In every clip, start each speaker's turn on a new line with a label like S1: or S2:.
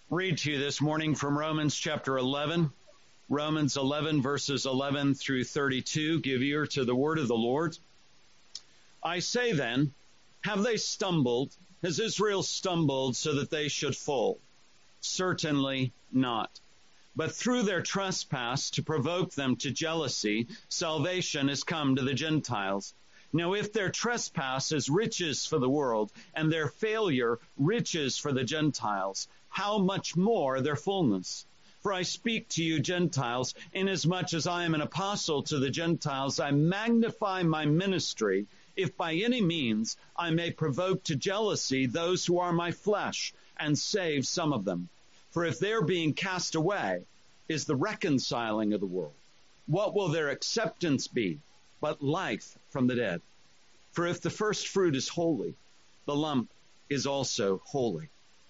S1: Read to you this morning from Romans chapter 11. Romans 11 verses 11 through 32. Give ear to the word of the Lord. I say then, have they stumbled? Has Israel stumbled so that they should fall? Certainly not. But through their trespass to provoke them to jealousy, salvation has come to the Gentiles. Now if their trespass is riches for the world, and their failure riches for the Gentiles, how much more their fullness? For I speak to you Gentiles, inasmuch as I am an apostle to the Gentiles, I magnify my ministry, if by any means I may provoke to jealousy those who are my flesh, and save some of them. For if their being cast away is the reconciling of the world, what will their acceptance be but life from the dead? For if the first fruit is holy, the lump is also holy.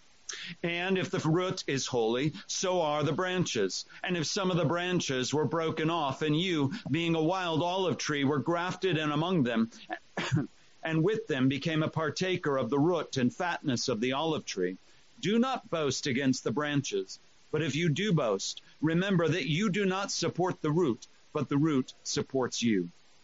S1: And if the root is holy, so are the branches. And if some of the branches were broken off, and you, being a wild olive tree, were grafted in among them, and with them became a partaker of the root and fatness of the olive tree, do not boast against the branches. But if you do boast, remember that you do not support the root, but the root supports you.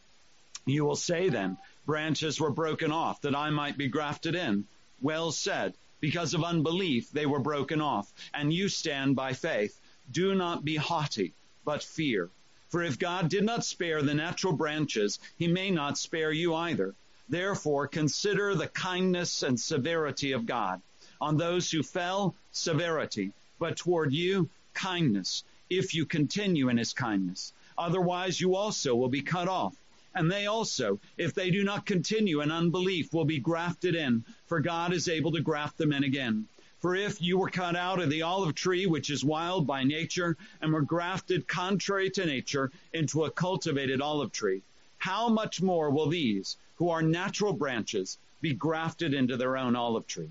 S1: You will say then, branches were broken off, that I might be grafted in. Well said. Because of unbelief they were broken off, and you stand by faith. Do not be haughty, but fear. For if God did not spare the natural branches, he may not spare you either. Therefore consider the kindness and severity of God. On those who fell, severity, but toward you, kindness, if you continue in his kindness. Otherwise you also will be cut off. And they also, if they do not continue in unbelief, will be grafted in, for God is able to graft them in again. For if you were cut out of the olive tree, which is wild by nature, and were grafted contrary to nature into a cultivated olive tree, how much more will these, who are natural branches, be grafted into their own olive tree?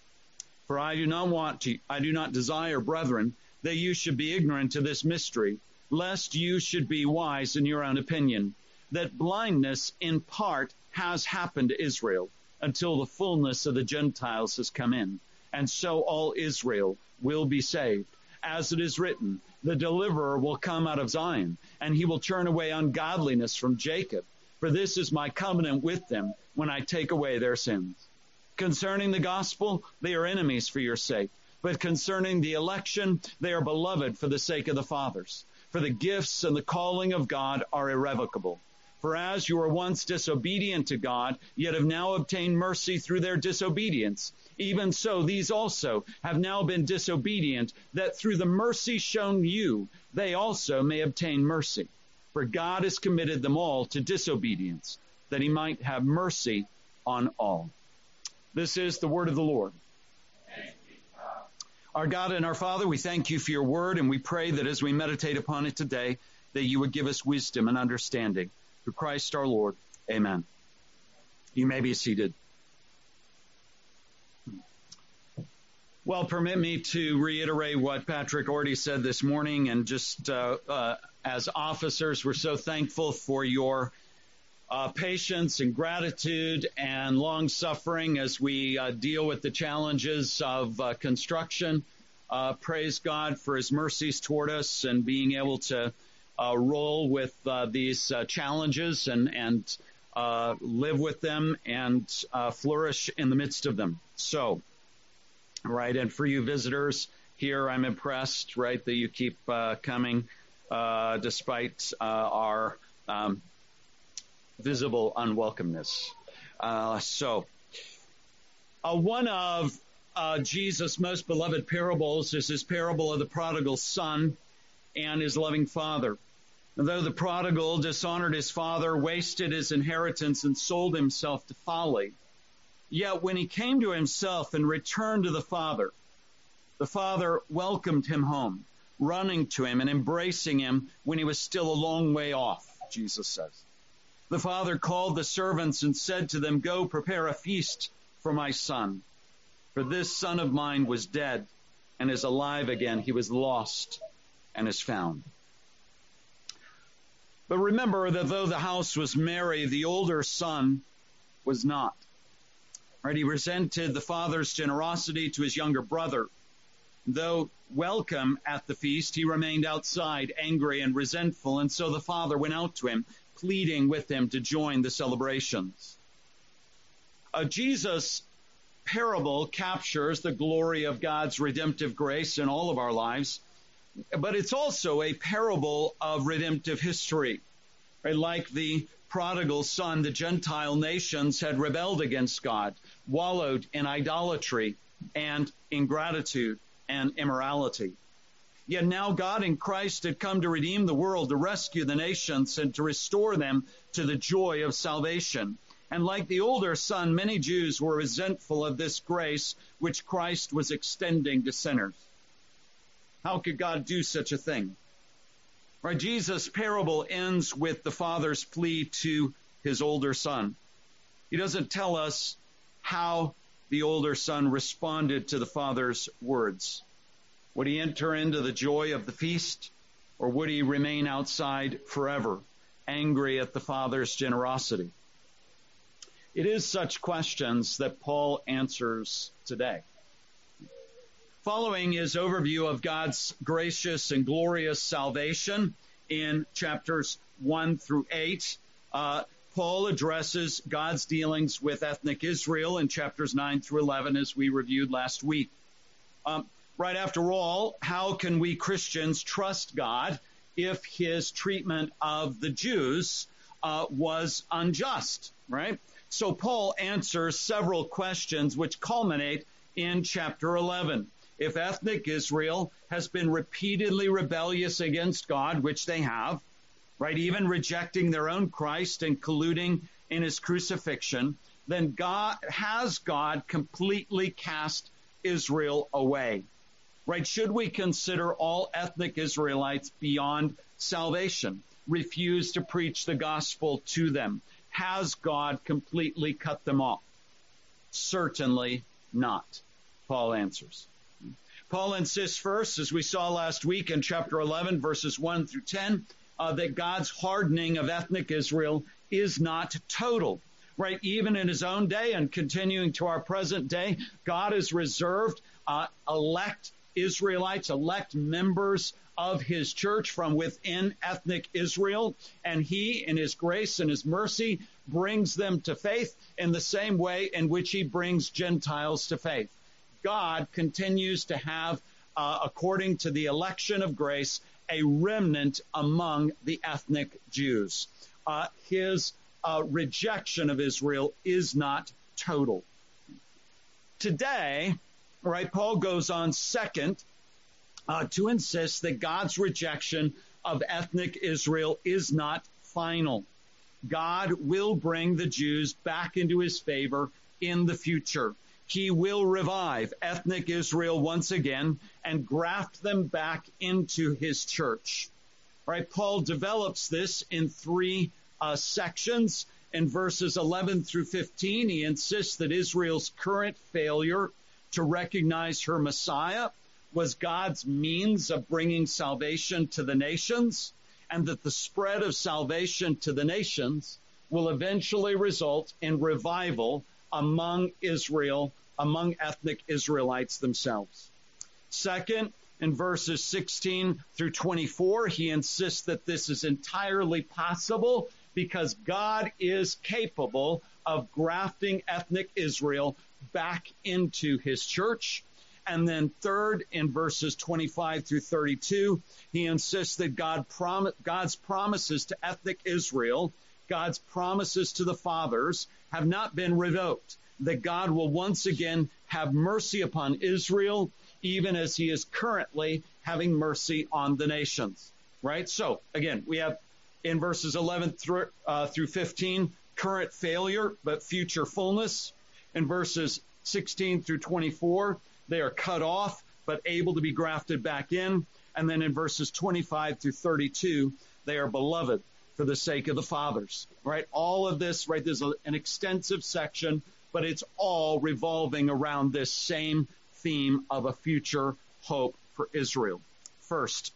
S1: For I do not desire, brethren, that you should be ignorant of this mystery, lest you should be wise in your own opinion, that blindness in part has happened to Israel until the fullness of the Gentiles has come in. And so all Israel will be saved. As it is written, the deliverer will come out of Zion, and he will turn away ungodliness from Jacob. For this is my covenant with them when I take away their sins. Concerning the gospel, they are enemies for your sake. But concerning the election, they are beloved for the sake of the fathers. For the gifts and the calling of God are irrevocable. For as you were once disobedient to God, yet have now obtained mercy through their disobedience, even so these also have now been disobedient, that through the mercy shown you, they also may obtain mercy. For God has committed them all to disobedience, that he might have mercy on all. This is the word of the Lord. Our God and our Father, we thank you for your word, and we pray that as we meditate upon it today, that you would give us wisdom and understanding. Through Christ our Lord. Amen. You may be seated. Well, permit me to reiterate what Patrick already said this morning, and just as officers, we're so thankful for your patience and gratitude and long suffering as we deal with the challenges of construction. Praise God for his mercies toward us and being able to roll with these challenges and live with them and flourish in the midst of them. So, right, and for you visitors here, I'm impressed, right, that you keep coming despite our visible unwelcomeness. One of Jesus' most beloved parables is his parable of the prodigal son and his loving father. Though the prodigal dishonored his father, wasted his inheritance, and sold himself to folly, yet when he came to himself and returned to the father welcomed him home, running to him and embracing him when he was still a long way off, Jesus says. The father called the servants and said to them, "Go prepare a feast for my son. For this son of mine was dead and is alive again. He was lost and is found." But remember that though the house was merry, the older son was not. Right? He resented the father's generosity to his younger brother. Though welcome at the feast, he remained outside, angry and resentful, and so the Father went out to him, pleading with him to join the celebrations. Jesus' parable captures the glory of God's redemptive grace in all of our lives, but it's also a parable of redemptive history. Right? Like the prodigal son, the Gentile nations had rebelled against God, wallowed in idolatry and ingratitude and immorality. Yet now God in Christ had come to redeem the world, to rescue the nations, and to restore them to the joy of salvation. And like the older son, many Jews were resentful of this grace which Christ was extending to sinners. How could God do such a thing? Right, Jesus' parable ends with the father's plea to his older son. He doesn't tell us how the older son responded to the father's words. Would he enter into the joy of the feast, or would he remain outside forever, angry at the father's generosity? It is such questions that Paul answers today. Following his overview of God's gracious and glorious salvation in chapters 1 through 8, Paul addresses God's dealings with ethnic Israel in chapters 9 through 11, as we reviewed last week. Right after all, how can we Christians trust God if his treatment of the Jews was unjust, right? So Paul answers several questions which culminate in chapter 11. If ethnic Israel has been repeatedly rebellious against God, which they have, right, even rejecting their own Christ and colluding in his crucifixion, then God completely cast Israel away? Right? Should we consider all ethnic Israelites beyond salvation, refuse to preach the gospel to them? Has God completely cut them off? Certainly not, Paul answers. Paul insists first, as we saw last week in chapter 11, verses 1 through 10, that God's hardening of ethnic Israel is not total. Right? Even in his own day and continuing to our present day, God has reserved elect Israelites, elect members of his church from within ethnic Israel, and he, in his grace and his mercy, brings them to faith in the same way in which he brings Gentiles to faith. God continues to have, according to the election of grace, a remnant among the ethnic Jews. His rejection of Israel is not total. Today, right, Paul goes on second to insist that God's rejection of ethnic Israel is not final. God will bring the Jews back into his favor in the future. He will revive ethnic Israel once again and graft them back into his church. Right? Paul develops this in three sections. In verses 11 through 15, he insists that Israel's current failure to recognize her Messiah was God's means of bringing salvation to the nations, and that the spread of salvation to the nations will eventually result in revival among Israel, among ethnic Israelites themselves. Second, in verses 16 through 24, he insists that this is entirely possible because God is capable of grafting ethnic Israel back into his church. And then third, in verses 25 through 32, he insists that God's promises to ethnic Israel, God's promises to the fathers, have not been revoked, that God will once again have mercy upon Israel, even as he is currently having mercy on the nations. Right? So, again, we have in verses 11 through 15, current failure, but future fullness. In verses 16 through 24, they are cut off, but able to be grafted back in. And then in verses 25 through 32, they are beloved for the sake of the fathers. Right? All of this, right, there's an extensive section, but it's all revolving around this same theme of a future hope for Israel. First,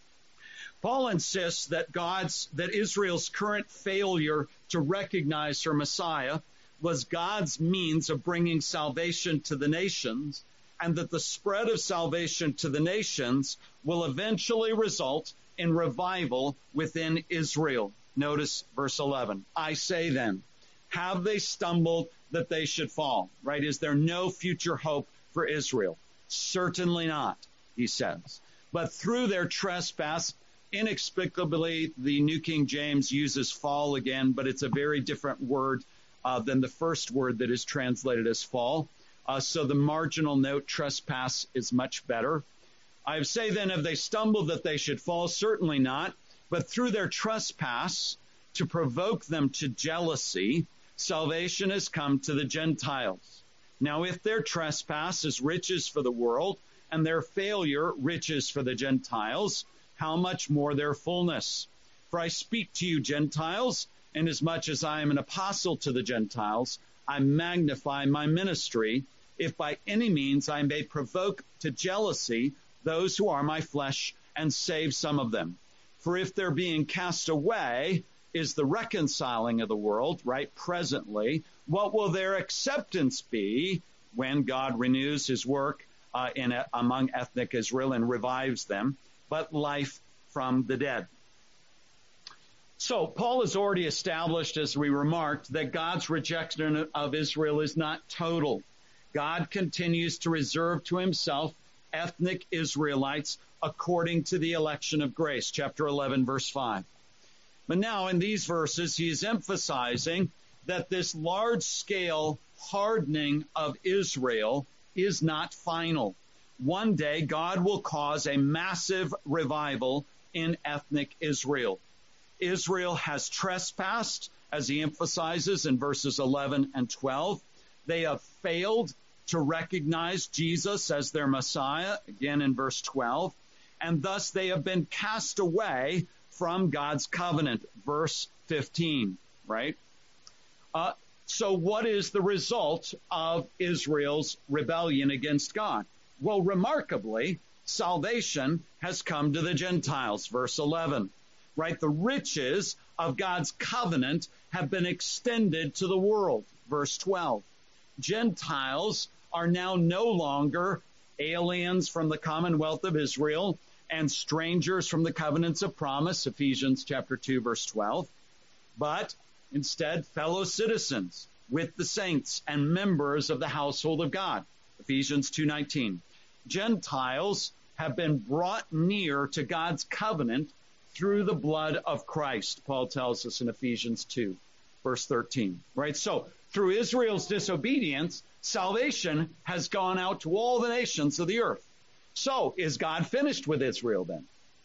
S1: Paul insists that Israel's current failure to recognize her Messiah was God's means of bringing salvation to the nations, and that the spread of salvation to the nations will eventually result in revival within Israel. Notice verse 11. I say then, have they stumbled that they should fall? Right? Is there no future hope for Israel? Certainly not, he says. But through their trespass, inexplicably, the New King James uses fall again, but it's a very different word than the first word that is translated as fall. So the marginal note, trespass, is much better. I say then, have they stumbled that they should fall? Certainly not. But through their trespass, to provoke them to jealousy, salvation has come to the Gentiles. Now, if their trespass is riches for the world, and their failure riches for the Gentiles, how much more their fullness? For I speak to you, Gentiles, inasmuch as I am an apostle to the Gentiles, I magnify my ministry, if by any means I may provoke to jealousy those who are my flesh and save some of them. For if their being cast away is the reconciling of the world, right, presently, what will their acceptance be when God renews his work among ethnic Israel and revives them, but life from the dead? So Paul has already established, as we remarked, that God's rejection of Israel is not total. God continues to reserve to himself ethnic Israelites according to the election of grace, chapter 11, verse 5. But now in these verses, he is emphasizing that this large-scale hardening of Israel is not final. One day, God will cause a massive revival in ethnic Israel. Israel has trespassed, as he emphasizes in verses 11 and 12. They have failed to recognize Jesus as their Messiah, again in verse 12, and thus they have been cast away from God's covenant, verse 15, right? So what is the result of Israel's rebellion against God? Well, remarkably, salvation has come to the Gentiles, verse 11, right? The riches of God's covenant have been extended to the world, verse 12. Gentiles are now no longer aliens from the commonwealth of Israel and strangers from the covenants of promise, Ephesians chapter 2, verse 12, but instead fellow citizens with the saints and members of the household of God, Ephesians 2:19. Gentiles have been brought near to God's covenant through the blood of Christ, Paul tells us in Ephesians 2, verse 13, right? So through Israel's disobedience, salvation has gone out to all the nations of the earth. So is God finished with Israel then?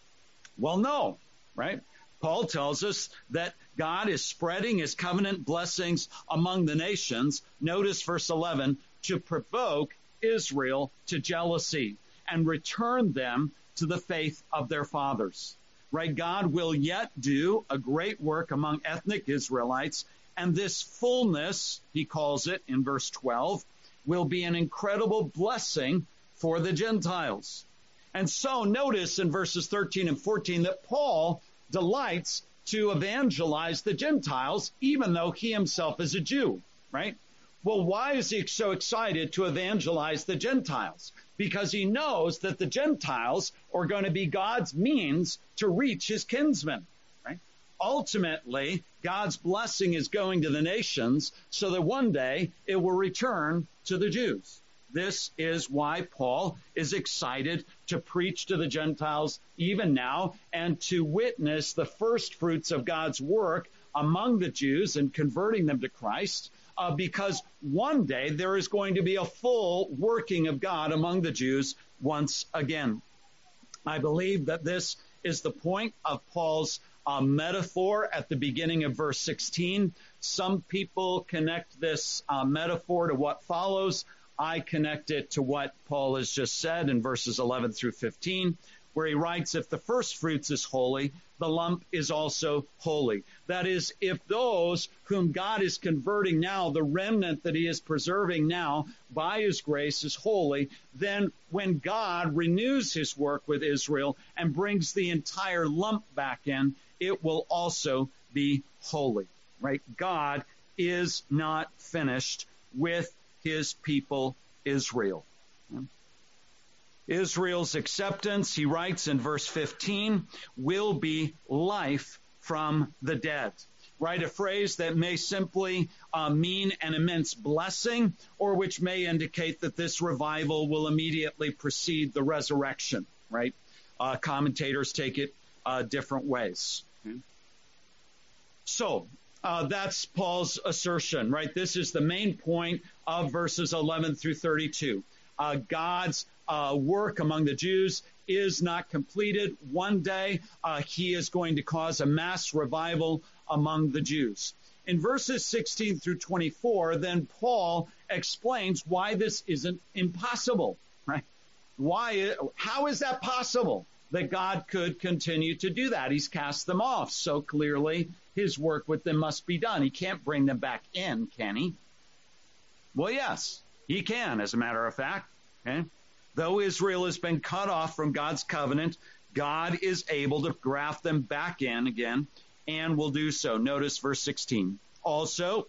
S1: Well, no, right? Paul tells us that God is spreading his covenant blessings among the nations. Notice verse 11, to provoke Israel to jealousy and return them to the faith of their fathers. Right? God will yet do a great work among ethnic Israelites, and this fullness, he calls it in verse 12, will be an incredible blessing for the Gentiles. And so notice in verses 13 and 14 that Paul delights to evangelize the Gentiles, even though he himself is a Jew, right? Well, why is he so excited to evangelize the Gentiles? Because he knows that the Gentiles are going to be God's means to reach his kinsmen, right? Ultimately, God's blessing is going to the nations so that one day it will return to the Jews. This is why Paul is excited to preach to the Gentiles even now and to witness the first fruits of God's work among the Jews and converting them to Christ, because one day there is going to be a full working of God among the Jews once again. I believe that this is the point of Paul's metaphor at the beginning of verse 16. Some people connect this metaphor to what follows. I connect it to what Paul has just said in verses 11 through 15, where he writes, if the first fruits is holy, the lump is also holy. That is, if those whom God is converting now, the remnant that he is preserving now by his grace is holy, then when God renews his work with Israel and brings the entire lump back in, it will also be holy, right? God is not finished with his people Israel. Israel's acceptance, he writes in verse 15, will be life from the dead. Right? A phrase that may simply mean an immense blessing, or which may indicate that this revival will immediately precede the resurrection. Right? Commentators take it different ways. Okay. So, that's Paul's assertion, right? This is the main point of verses 11 through 32. God's work among the Jews is not completed. One day, he is going to cause a mass revival among the Jews. In verses 16 through 24, then Paul explains why this isn't impossible, right? How is that possible that God could continue to do that? He's cast them off. So clearly, his work with them must be done. He can't bring them back in, can he? Well, yes, he can, as a matter of fact. Okay? Though Israel has been cut off from God's covenant, God is able to graft them back in again and will do so. Notice verse 16. Also,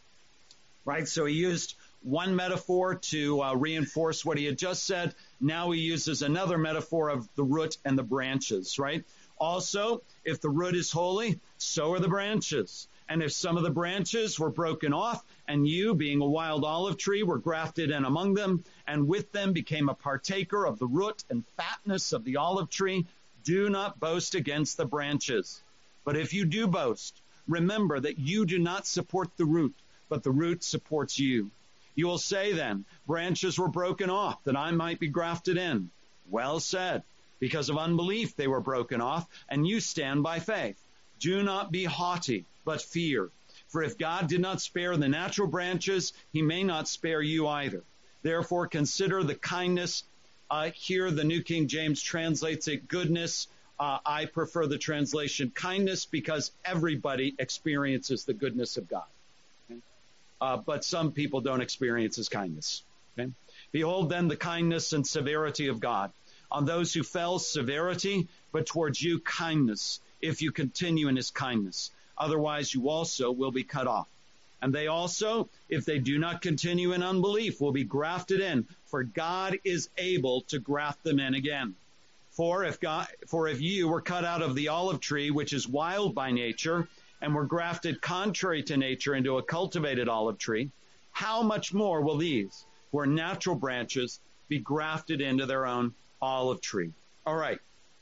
S1: right, so he used one metaphor to reinforce what he had just said. Now he uses another metaphor of the root and the branches, right? Also, if the root is holy, so are the branches. And if some of the branches were broken off, and you, being a wild olive tree, were grafted in among them, and with them became a partaker of the root and fatness of the olive tree, do not boast against the branches. But if you do boast, remember that you do not support the root, but the root supports you. You will say then, branches were broken off, that I might be grafted in. Well said. Because of unbelief they were broken off, and you stand by faith. Do not be haughty, but fear. For if God did not spare the natural branches, he may not spare you either. Therefore consider the kindness. Here the New King James translates it goodness. I prefer the translation kindness because everybody experiences the goodness of God. Okay? But some people don't experience his kindness. Okay? Behold then the kindness and severity of God. On those who fell, severity, but towards you, kindness, if you continue in his kindness. Otherwise, you also will be cut off. And they also, if they do not continue in unbelief, will be grafted in, for God is able to graft them in again. For if you were cut out of the olive tree, which is wild by nature, and were grafted contrary to nature into a cultivated olive tree, how much more will these, who are natural branches, be grafted into their own olive tree? All right.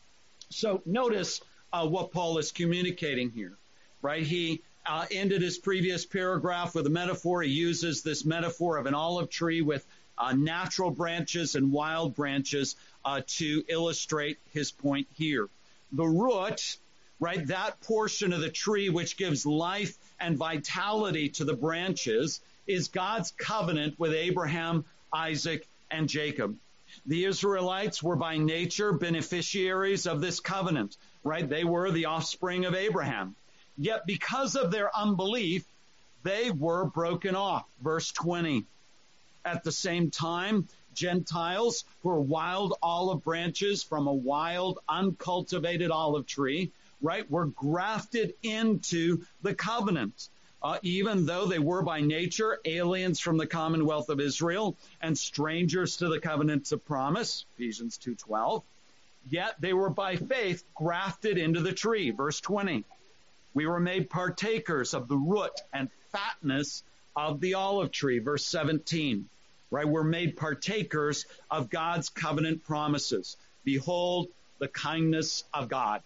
S1: So notice what Paul is communicating here, right? He ended his previous paragraph with a metaphor. He uses this metaphor of an olive tree with natural branches and wild branches to illustrate his point here. The root, right, that portion of the tree which gives life and vitality to the branches, is God's covenant with Abraham, Isaac, and Jacob. The Israelites were by nature beneficiaries of this covenant, right? They were the offspring of Abraham. Yet because of their unbelief, they were broken off. Verse 20. At the same time, Gentiles who are wild olive branches from a wild, uncultivated olive tree, right, were grafted into the covenant. Even though they were by nature aliens from the commonwealth of Israel and strangers to the covenants of promise, Ephesians 2:12, yet they were by faith grafted into the tree. Verse 20, we were made partakers of the root and fatness of the olive tree. Verse 17, right, we're made partakers of God's covenant promises. Behold the kindness of God.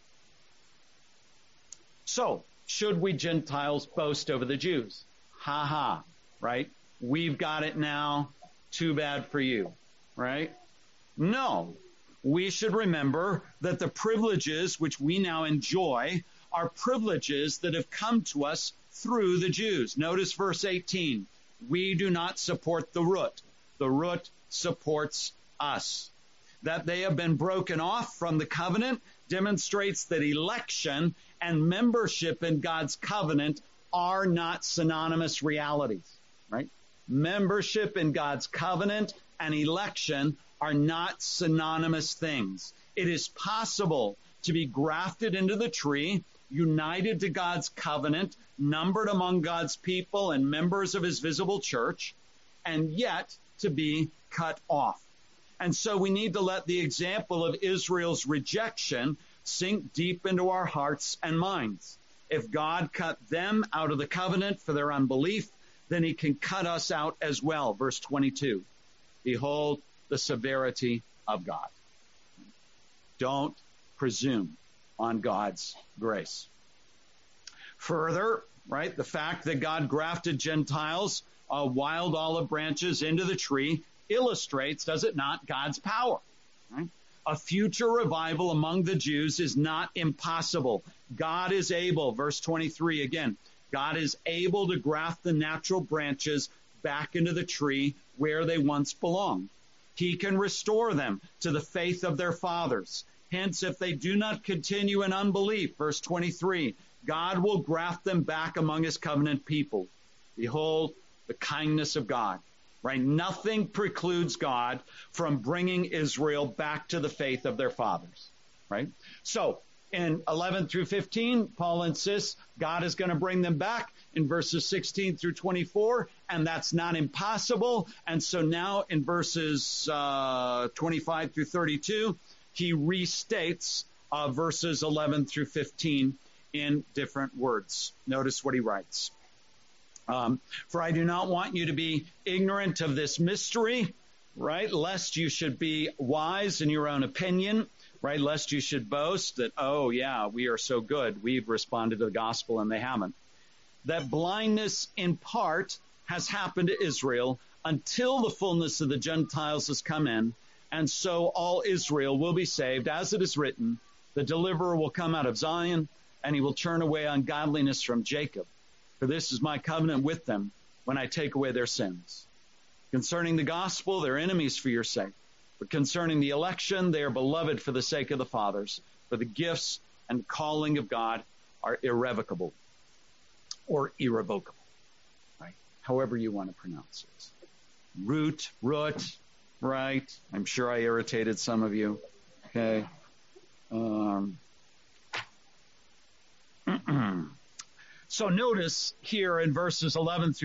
S1: So, should we Gentiles boast over the Jews? Ha ha, right? We've got it now. Too bad for you, right? No. We should remember that the privileges which we now enjoy are privileges that have come to us through the Jews. Notice verse 18. We do not support the root. The root supports us. That they have been broken off from the covenant demonstrates that election and membership in God's covenant are not synonymous realities, right? Membership in God's covenant and election are not synonymous things. It is possible to be grafted into the tree, united to God's covenant, numbered among God's people and members of his visible church, and yet to be cut off. And so we need to let the example of Israel's rejection sink deep into our hearts and minds. If God cut them out of the covenant for their unbelief, then he can cut us out as well. Verse 22, behold the severity of God. Don't presume on God's grace. Further, right, the fact that God grafted Gentiles, wild olive branches into the tree illustrates, does it not, God's power, right? A future revival among the Jews is not impossible. God is able, verse 23 again, God is able to graft the natural branches back into the tree where they once belonged. He can restore them to the faith of their fathers. Hence, if they do not continue in unbelief, verse 23, God will graft them back among his covenant people. Behold, the kindness of God, right? Nothing precludes God from bringing Israel back to the faith of their fathers, right? So in 11 through 15, Paul insists God is going to bring them back in verses 16 through 24, and that's not impossible. And so now in verses 25 through 32, he restates verses 11 through 15 in different words. Notice what he writes. For I do not want you to be ignorant of this mystery, right? Lest you should be wise in your own opinion, right? Lest you should boast that, oh yeah, we are so good. We've responded to the gospel and they haven't. That blindness in part has happened to Israel until the fullness of the Gentiles has come in. And so all Israel will be saved. As it is written, the deliverer will come out of Zion and he will turn away ungodliness from Jacob. For this is my covenant with them when I take away their sins. Concerning the gospel, they're enemies for your sake. But concerning the election, they are beloved for the sake of the fathers. For the gifts and calling of God are irrevocable or irrevocable, right? However you want to pronounce it. Root, right? I'm sure I irritated some of you. Okay. So notice here in verses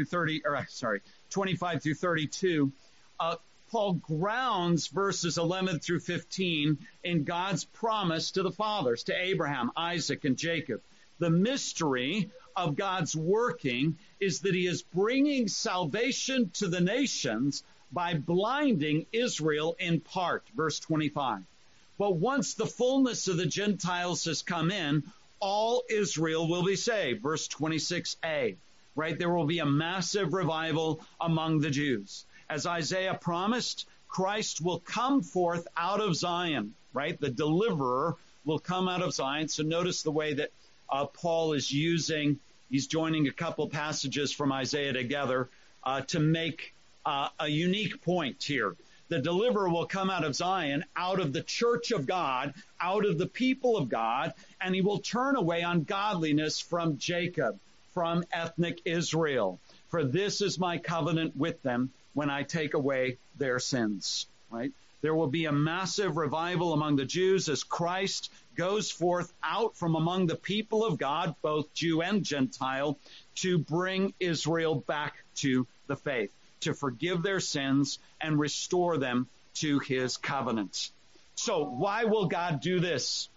S1: 25 through 32, Paul grounds verses 11 through 15 in God's promise to the fathers, to Abraham, Isaac, and Jacob. The mystery of God's working is that he is bringing salvation to the nations by blinding Israel in part, verse 25. But once the fullness of the Gentiles has come in, all Israel will be saved, verse 26a, right? There will be a massive revival among the Jews. As Isaiah promised, Christ will come forth out of Zion, right? The deliverer will come out of Zion. So notice the way that Paul is he's joining a couple passages from Isaiah together to make a unique point here. The deliverer will come out of Zion, out of the church of God, out of the people of God, and he will turn away ungodliness from Jacob, from ethnic Israel. For this is my covenant with them when I take away their sins, right? There will be a massive revival among the Jews as Christ goes forth out from among the people of God, both Jew and Gentile, to bring Israel back to the faith, to forgive their sins and restore them to his covenant. So why will God do this?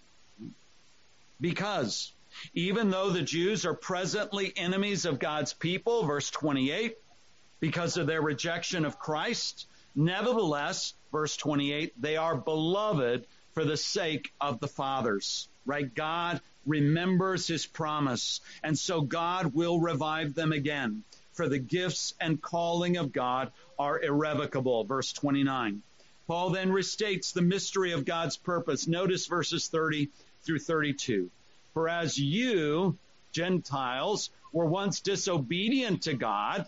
S1: Because even though the Jews are presently enemies of God's people, verse 28, because of their rejection of Christ, nevertheless, verse 28, they are beloved for the sake of the fathers, right? God remembers his promise, and so God will revive them again. For the gifts and calling of God are irrevocable. Verse 29. Paul then restates the mystery of God's purpose. Notice verses 30 through 32. For as you, Gentiles, were once disobedient to God,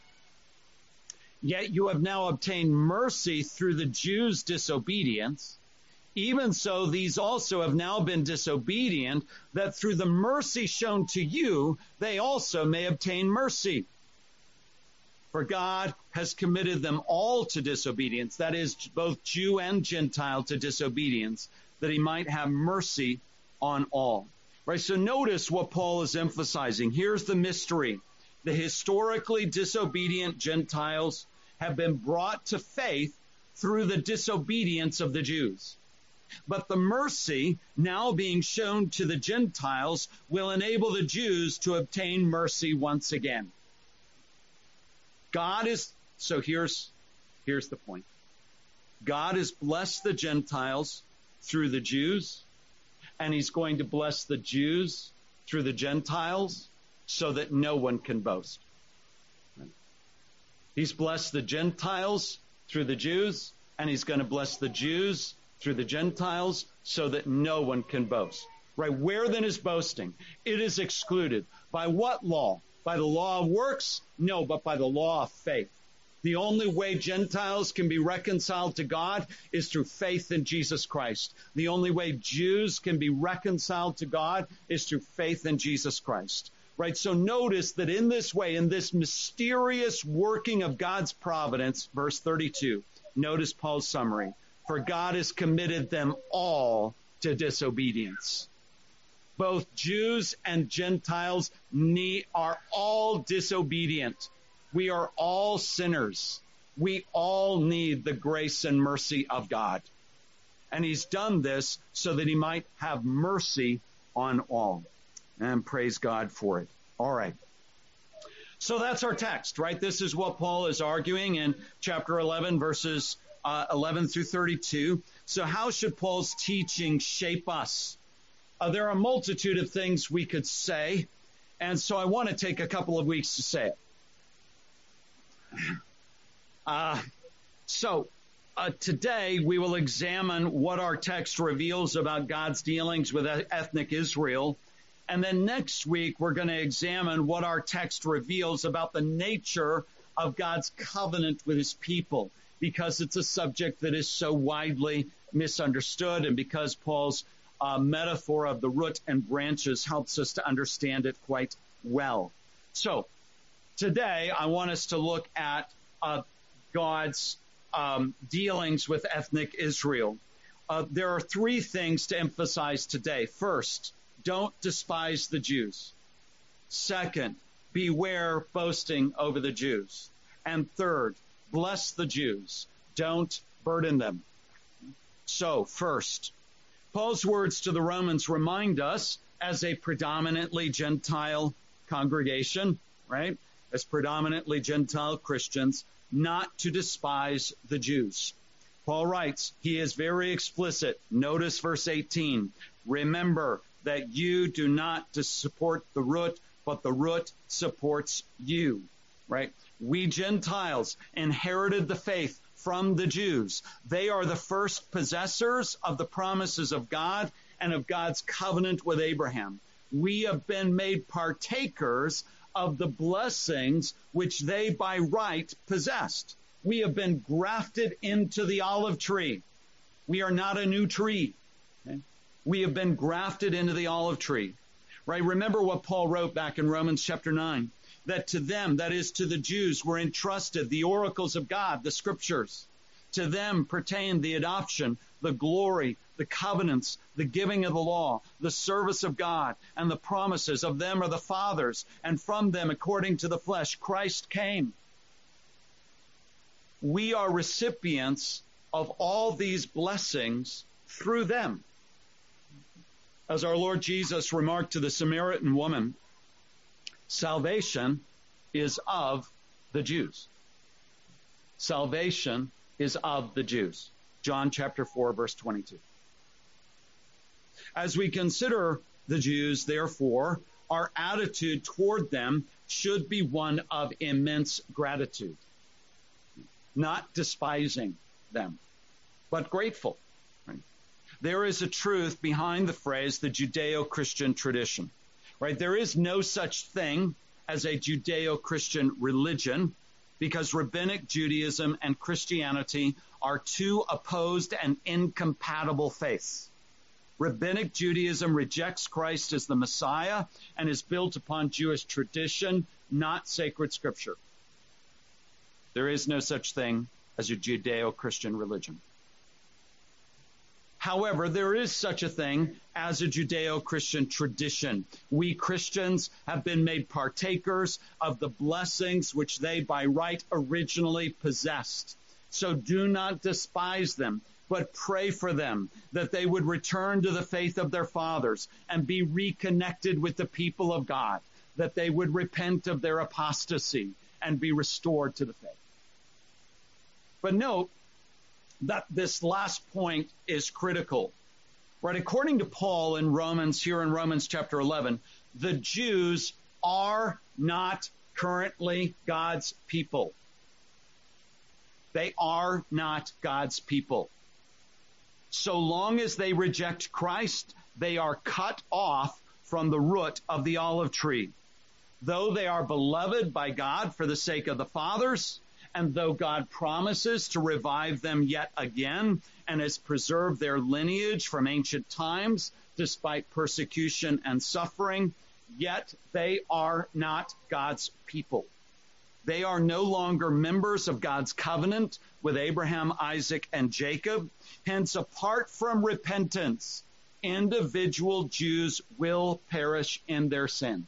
S1: yet you have now obtained mercy through the Jews' disobedience, even so these also have now been disobedient, that through the mercy shown to you, they also may obtain mercy. For God has committed them all to disobedience, that is, both Jew and Gentile to disobedience, that he might have mercy on all. Right, so notice what Paul is emphasizing. Here's the mystery. The historically disobedient Gentiles have been brought to faith through the disobedience of the Jews. But the mercy now being shown to the Gentiles will enable the Jews to obtain mercy once again. So here's the point. God has blessed the Gentiles through the Jews, and he's going to bless the Jews through the Gentiles so that no one can boast. He's blessed the Gentiles through the Jews, and he's going to bless the Jews through the Gentiles so that no one can boast. Right? Where then is boasting? It is excluded. By what law? By the law of works? No, but by the law of faith. The only way Gentiles can be reconciled to God is through faith in Jesus Christ. The only way Jews can be reconciled to God is through faith in Jesus Christ. Right? So notice that in this way, in this mysterious working of God's providence, verse 32, notice Paul's summary. For God has committed them all to disobedience. Both Jews and Gentiles are all disobedient. We are all sinners. We all need the grace and mercy of God. And he's done this so that he might have mercy on all. And praise God for it. All right. So that's our text, right? This is what Paul is arguing in chapter 11, verses 11 through 32. So how should Paul's teaching shape us? There are a multitude of things we could say, and so I want to take a couple of weeks to say it. Today we will examine what our text reveals about God's dealings with ethnic Israel. And then next week we're going to examine what our text reveals about the nature of God's covenant with his people, because it's a subject that is so widely misunderstood, and because Paul's metaphor of the root and branches helps us to understand it quite well. So today I want us to look at God's dealings with ethnic Israel. There are three things to emphasize today. First, don't despise the Jews. Second, beware boasting over the Jews. And third, bless the Jews. Don't burden them. So, first, Paul's words to the Romans remind us, as a predominantly Gentile congregation, right, as predominantly Gentile Christians, not to despise the Jews. Paul writes, he is very explicit. Notice verse 18. Remember that you do not support the root, but the root supports you, right? We Gentiles inherited the faith from the Jews. They are the first possessors of the promises of God and of God's covenant with Abraham. We have been made partakers of the blessings which they by right possessed. We have been grafted into the olive tree. We are not a new tree. Okay? We have been grafted into the olive tree. Right? Remember what Paul wrote back in Romans chapter 9, that to them, that is to the Jews, were entrusted the oracles of God, the scriptures. To them pertained the adoption, the glory, the covenants, the giving of the law, the service of God, and the promises. Of them are the fathers, and from them, according to the flesh, Christ came. We are recipients of all these blessings through them. As our Lord Jesus remarked to the Samaritan woman, salvation is of the Jews. Salvation is of the Jews. John chapter 4, verse 22. As we consider the Jews, therefore, our attitude toward them should be one of immense gratitude, not despising them, but grateful. Right? There is a truth behind the phrase, the Judeo-Christian tradition. Right? There is no such thing as a Judeo-Christian religion, because rabbinic Judaism and Christianity are two opposed and incompatible faiths. Rabbinic Judaism rejects Christ as the Messiah and is built upon Jewish tradition, not sacred scripture. There is no such thing as a Judeo-Christian religion. However, there is such a thing as a Judeo-Christian tradition. We Christians have been made partakers of the blessings which they by right originally possessed. So do not despise them, but pray for them that they would return to the faith of their fathers and be reconnected with the people of God, that they would repent of their apostasy and be restored to the faith. But note that this last point is critical. Right? According to Paul in Romans, here in Romans chapter 11, the Jews are not currently God's people. They are not God's people. So long as they reject Christ, they are cut off from the root of the olive tree. Though they are beloved by God for the sake of the fathers, and though God promises to revive them yet again and has preserved their lineage from ancient times despite persecution and suffering, yet they are not God's people. They are no longer members of God's covenant with Abraham, Isaac, and Jacob. Hence, apart from repentance, individual Jews will perish in their sin.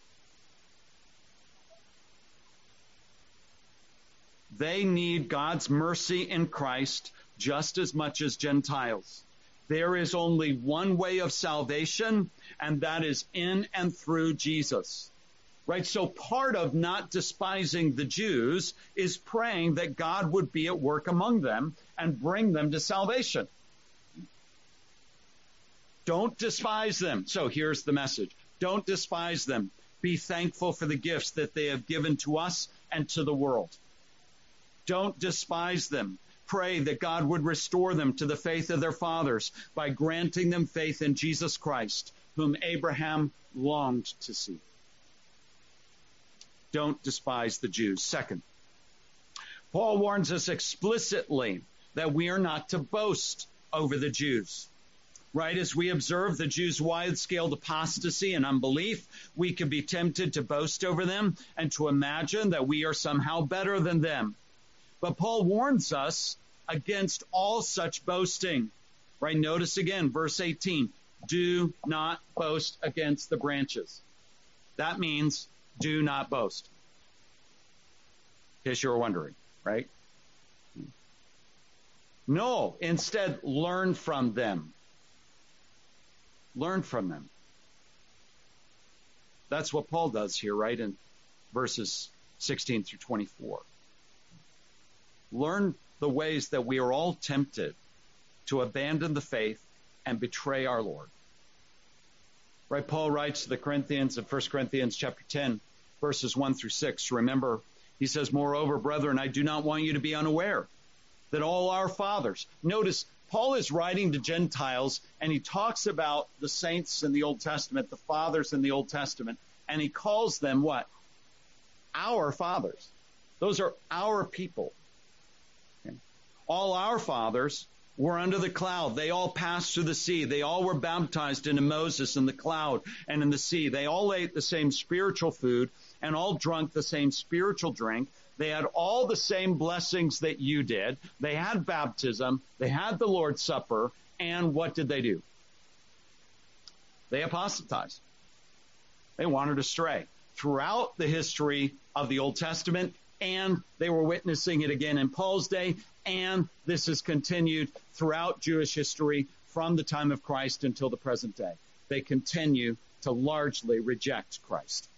S1: They need God's mercy in Christ just as much as Gentiles. There is only one way of salvation, and that is in and through Jesus. Right? So part of not despising the Jews is praying that God would be at work among them and bring them to salvation. Don't despise them. So here's the message. Don't despise them. Be thankful for the gifts that they have given to us and to the world. Don't despise them. Pray that God would restore them to the faith of their fathers by granting them faith in Jesus Christ, whom Abraham longed to see. Don't despise the Jews. Second, Paul warns us explicitly that we are not to boast over the Jews. Right? As we observe the Jews' wide-scale apostasy and unbelief, we can be tempted to boast over them and to imagine that we are somehow better than them. But Paul warns us against all such boasting. Right? Notice again, verse 18, do not boast against the branches. That means do not boast. In case you were wondering, right? No, instead, learn from them. Learn from them. That's what Paul does here, right, in verses 16 through 24. Learn the ways that we are all tempted to abandon the faith and betray our Lord. Right, Paul writes to the Corinthians in 1 Corinthians chapter 10, verses 1 through 6. Remember, he says, moreover, brethren, I do not want you to be unaware that all our fathers. Notice, Paul is writing to Gentiles, and he talks about the saints in the Old Testament, the fathers in the Old Testament, and he calls them what? Our fathers. Those are our people. Okay. All our fathers were under the cloud. They all passed through the sea. They all were baptized into Moses in the cloud and in the sea. They all ate the same spiritual food and all drank the same spiritual drink. They had all the same blessings that you did. They had baptism. They had the Lord's Supper. And what did they do? They apostatized. They wandered astray throughout the history of the Old Testament, and they were witnessing it again in Paul's day, and this has continued throughout Jewish history from the time of Christ until the present day. They continue to largely reject Christ.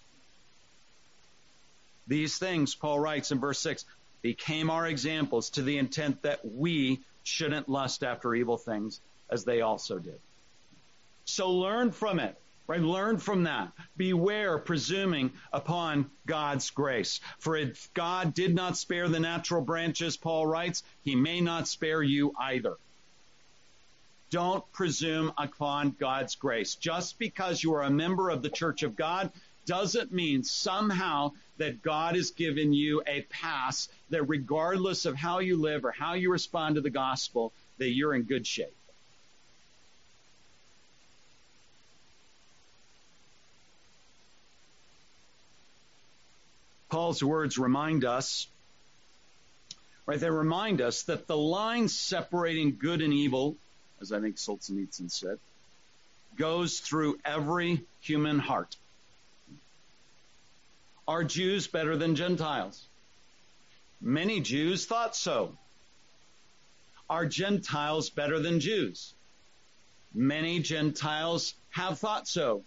S1: These things, Paul writes in verse 6, became our examples to the intent that we shouldn't lust after evil things as they also did. So learn from it, right? Learn from that. Beware presuming upon God's grace. For if God did not spare the natural branches, Paul writes, he may not spare you either. Don't presume upon God's grace. Just because you are a member of the Church of God doesn't mean somehow that God has given you a pass that regardless of how you live or how you respond to the gospel, that you're in good shape. Paul's words remind us, right? They remind us that the line separating good and evil, as I think Solzhenitsyn said, goes through every human heart. Are Jews better than Gentiles? Many Jews thought so. Are Gentiles better than Jews? Many Gentiles have thought so.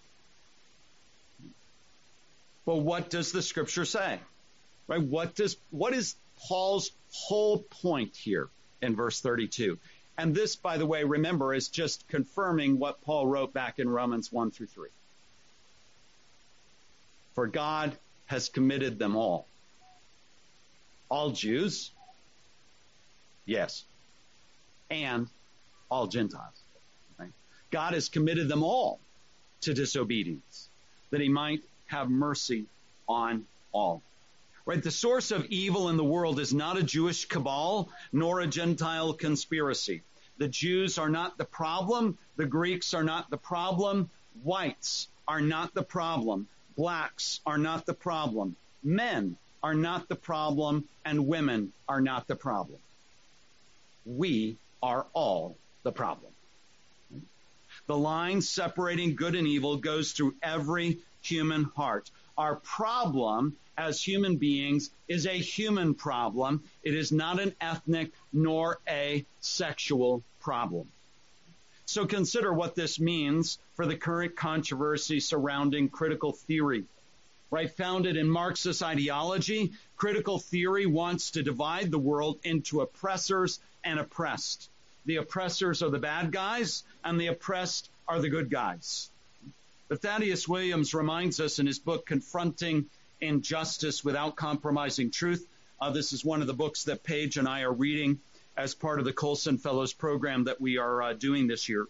S1: But what does the scripture say? Right? What is Paul's whole point here in verse 32? And this, by the way, remember, is just confirming what Paul wrote back in Romans 1 through 3. For God has committed them all. All Jews? Yes. And all Gentiles. Right? God has committed them all to disobedience, that he might have mercy on all. Right? The source of evil in the world is not a Jewish cabal, nor a Gentile conspiracy. The Jews are not the problem. The Greeks are not the problem. Whites are not the problem. Blacks are not the problem. Men are not the problem, and women are not the problem. We are all the problem. The line separating good and evil goes through every human heart. Our problem as human beings is a human problem. It is not an ethnic nor a sexual problem. So consider what this means for the current controversy surrounding critical theory. Right, founded in Marxist ideology, critical theory wants to divide the world into oppressors and oppressed. The oppressors are the bad guys, and the oppressed are the good guys. But Thaddeus Williams reminds us in his book, Confronting Injustice Without Compromising Truth. This is one of the books that Paige and I are reading as part of the Colson Fellows program that we are doing this year.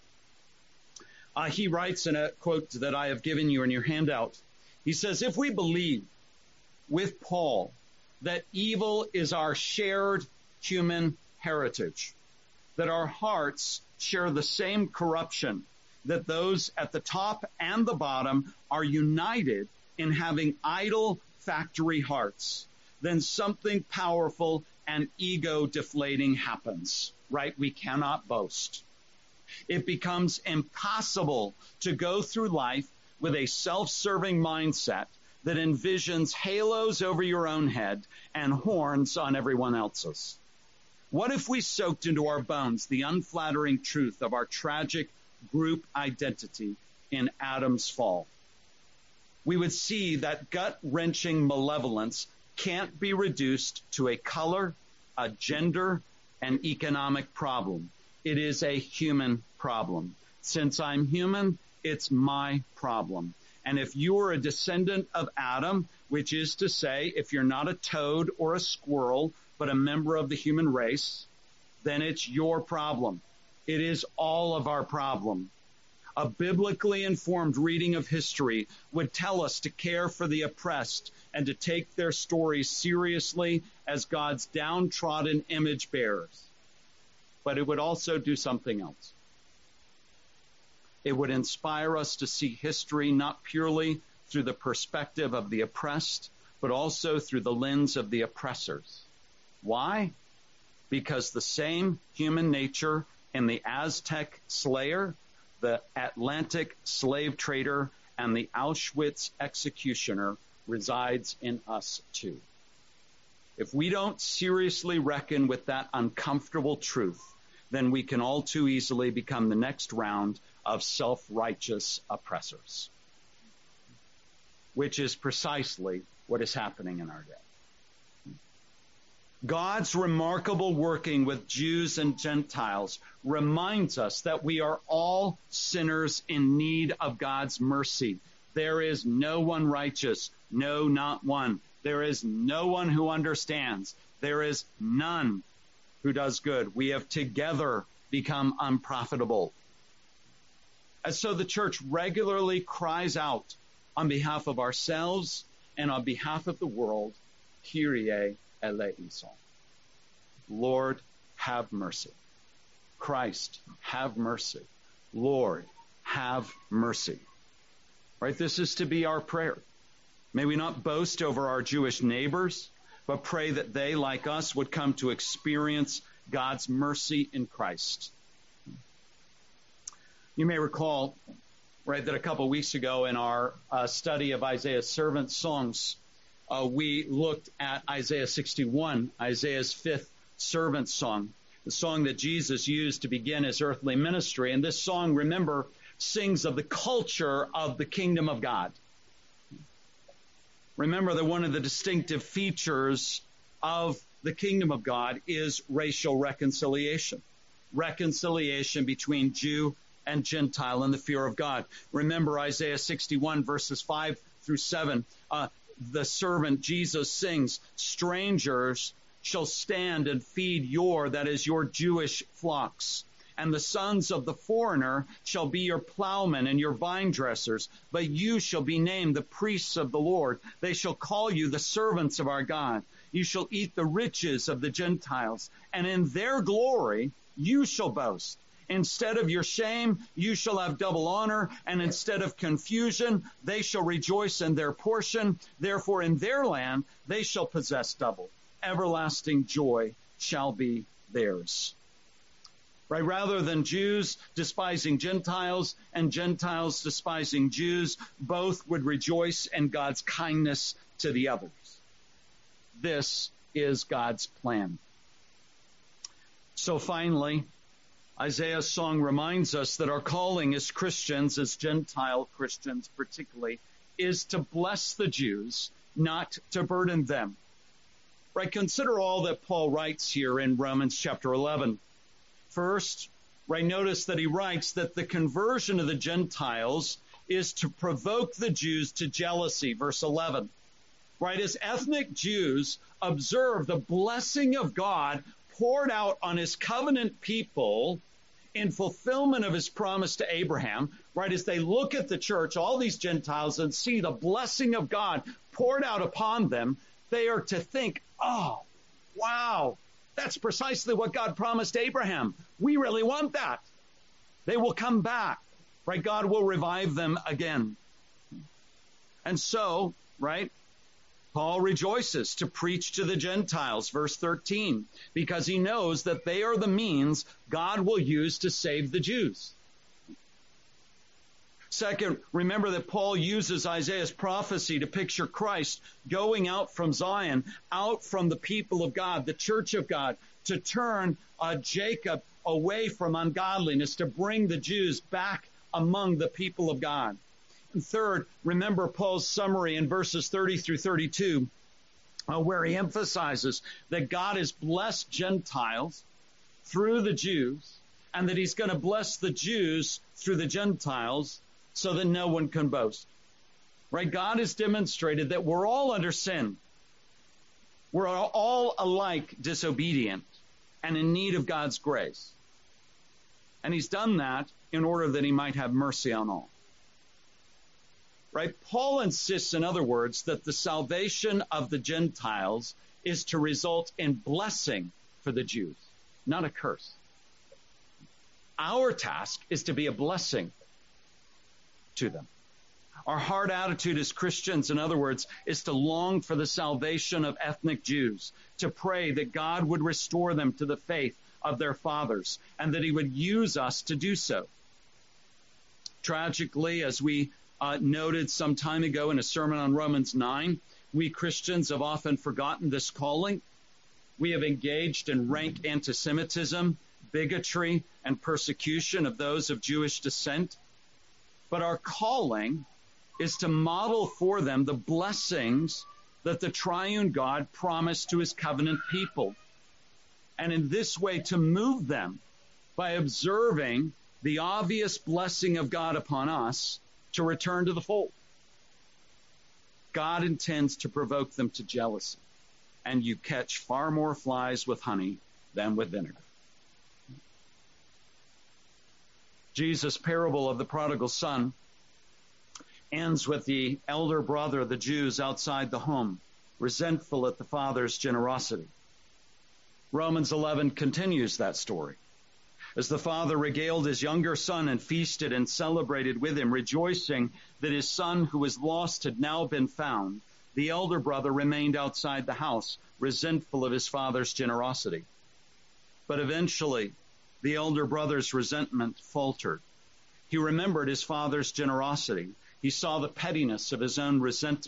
S1: He writes in a quote that I have given you in your handout. He says, if we believe with Paul that evil is our shared human heritage, that our hearts share the same corruption, that those at the top and the bottom are united in having idol factory hearts, then something powerful and ego-deflating happens, right? We cannot boast. It becomes impossible to go through life with a self-serving mindset that envisions halos over your own head and horns on everyone else's. What if we soaked into our bones the unflattering truth of our tragic group identity in Adam's fall? We would see that gut-wrenching malevolence can't be reduced to a color, a gender, an economic problem. It is a human problem. Since I'm human, it's my problem. And if you are a descendant of Adam, which is to say, if you're not a toad or a squirrel, but a member of the human race, then it's your problem. It is all of our problem. A biblically informed reading of history would tell us to care for the oppressed and to take their stories seriously as God's downtrodden image bearers. But it would also do something else. It would inspire us to see history not purely through the perspective of the oppressed, but also through the lens of the oppressors. Why? Because the same human nature in the Aztec slayer, the Atlantic slave trader, and the Auschwitz executioner resides in us too. If we don't seriously reckon with that uncomfortable truth, then we can all too easily become the next round of self-righteous oppressors, which is precisely what is happening in our day. God's remarkable working with Jews and Gentiles reminds us that we are all sinners in need of God's mercy. There is no one righteous, no, not one. There is no one who understands. There is none who does good. We have together become unprofitable. And so the church regularly cries out on behalf of ourselves and on behalf of the world, Kyrie eleison. Lord, have mercy. Christ, have mercy. Lord, have mercy. Right? This is to be our prayer. May we not boast over our Jewish neighbors, but pray that they, like us, would come to experience God's mercy in Christ. You may recall, right, that a couple weeks ago in our study of Isaiah's servant songs, we looked at Isaiah 61, Isaiah's fifth servant song, the song that Jesus used to begin his earthly ministry. And this song, remember, sings of the culture of the kingdom of God. Remember that one of the distinctive features of the kingdom of God is racial reconciliation. Reconciliation between Jew and Gentile in the fear of God. Remember Isaiah 61 verses 5 through 7. The servant Jesus sings, strangers shall stand and feed your Jewish flocks. And the sons of the foreigner shall be your plowmen and your vine dressers, but you shall be named the priests of the Lord. They shall call you the servants of our God. You shall eat the riches of the Gentiles, and in their glory you shall boast. Instead of your shame, you shall have double honor, and instead of confusion, they shall rejoice in their portion. Therefore, in their land, they shall possess double. Everlasting joy shall be theirs. Right? Rather than Jews despising Gentiles and Gentiles despising Jews, both would rejoice in God's kindness to the others. This is God's plan. So finally, Isaiah's song reminds us that our calling as Christians, as Gentile Christians particularly, is to bless the Jews, not to burden them. Right? Consider all that Paul writes here in Romans chapter 11. First, right, notice that he writes that the conversion of the Gentiles is to provoke the Jews to jealousy, verse 11. Right, as ethnic Jews observe the blessing of God poured out on his covenant people in fulfillment of his promise to Abraham, right, as they look at the church, all these Gentiles, and see the blessing of God poured out upon them, they are to think, oh, wow, that's precisely what God promised Abraham. We really want that. They will come back, right? God will revive them again. And so, right, Paul rejoices to preach to the Gentiles, verse 13, because he knows that they are the means God will use to save the Jews. Second, remember that Paul uses Isaiah's prophecy to picture Christ going out from Zion, out from the people of God, the church of God, to turn Jacob away from ungodliness, to bring the Jews back among the people of God. And third, remember Paul's summary in verses 30 through 32, where he emphasizes that God has blessed Gentiles through the Jews, and that he's going to bless the Jews through the Gentiles, so that no one can boast. Right? God has demonstrated that we're all under sin. We're all alike disobedient and in need of God's grace. And he's done that in order that he might have mercy on all. Right? Paul insists, in other words, that the salvation of the Gentiles is to result in blessing for the Jews, not a curse. Our task is to be a blessing to them. Our heart attitude as Christians, in other words, is to long for the salvation of ethnic Jews, to pray that God would restore them to the faith of their fathers, and that he would use us to do so. Tragically, as we noted some time ago in a sermon on Romans 9, we Christians have often forgotten this calling. We have engaged in rank anti-Semitism, bigotry, and persecution of those of Jewish descent. But our calling is to model for them the blessings that the triune God promised to his covenant people. And in this way to move them by observing the obvious blessing of God upon us to return to the fold. God intends to provoke them to jealousy, and you catch far more flies with honey than with vinegar. Jesus' parable of the prodigal son ends with the elder brother of the Jews outside the home, resentful at the father's generosity. Romans 11 continues that story. As the father regaled his younger son and feasted and celebrated with him, rejoicing that his son who was lost had now been found, the elder brother remained outside the house, resentful of his father's generosity. But eventually, the elder brother's resentment faltered. He remembered his father's generosity. He saw the pettiness of his own resentment,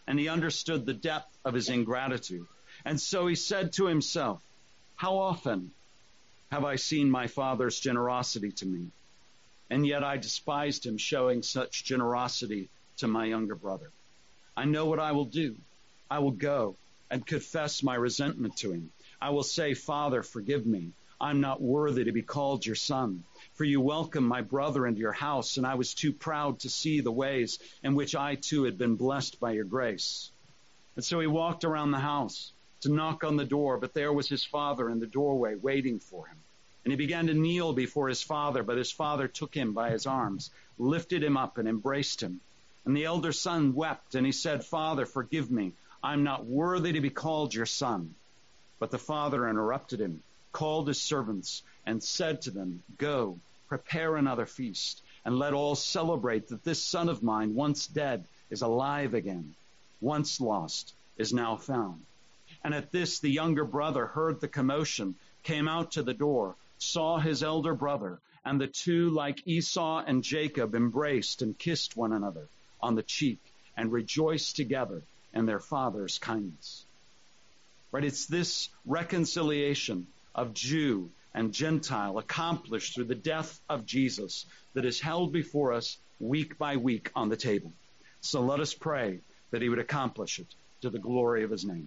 S1: and he understood the depth of his ingratitude. And so he said to himself, how often have I seen my father's generosity to me? And yet I despised him showing such generosity to my younger brother. I know what I will do. I will go and confess my resentment to him. I will say, Father, forgive me. I'm not worthy to be called your son. For you welcomed my brother into your house, and I was too proud to see the ways in which I too had been blessed by your grace. And so he walked around the house to knock on the door, but there was his father in the doorway waiting for him. And he began to kneel before his father, but his father took him by his arms, lifted him up, and embraced him. And the elder son wept, and he said, Father, forgive me. I'm not worthy to be called your son. But the father interrupted him, called his servants, and said to them, Go, prepare another feast, and let all celebrate that this son of mine, once dead, is alive again, once lost, is now found. And at this the younger brother heard the commotion, came out to the door, saw his elder brother, and the two, like Esau and Jacob, embraced and kissed one another on the cheek and rejoiced together in their father's kindness. Right? It's this reconciliation of Jew and Gentile accomplished through the death of Jesus that is held before us week by week on the table. So let us pray that he would accomplish it to the glory of his name.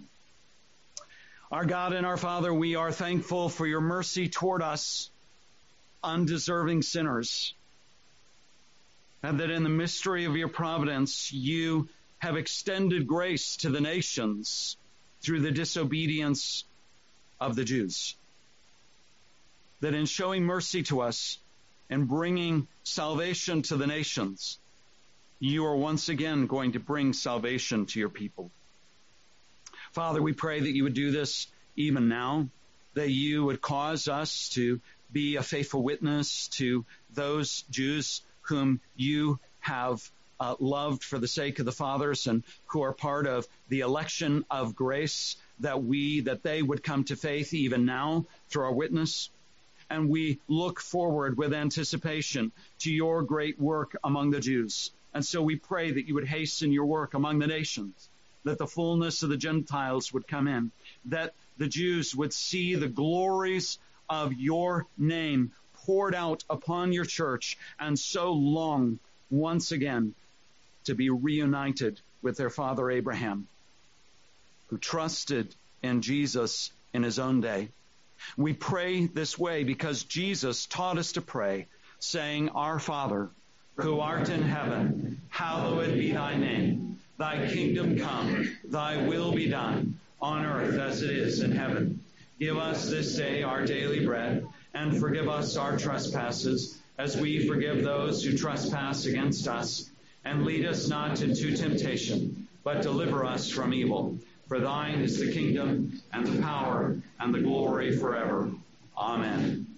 S1: Our God and our Father, we are thankful for your mercy toward us, undeserving sinners, and that in the mystery of your providence, you have extended grace to the nations through the disobedience of the Jews. That in showing mercy to us and bringing salvation to the nations, you are once again going to bring salvation to your people. Father, we pray that you would do this even now, that you would cause us to be a faithful witness to those Jews whom you have loved for the sake of the fathers and who are part of the election of grace, that they would come to faith even now through our witness. And we look forward with anticipation to your great work among the Jews. And so we pray that you would hasten your work among the nations, that the fullness of the Gentiles would come in, that the Jews would see the glories of your name poured out upon your church, and so long once again to be reunited with their father Abraham, who trusted in Jesus in his own day. We pray this way because Jesus taught us to pray, saying, Our Father, who art in heaven, hallowed be thy name. Thy kingdom come, thy will be done, on earth as it is in heaven. Give us this day our daily bread, and forgive us our trespasses, as we forgive those who trespass against us. And lead us not into temptation, but deliver us from evil. For thine is the kingdom, and the power, and the glory forever. Amen.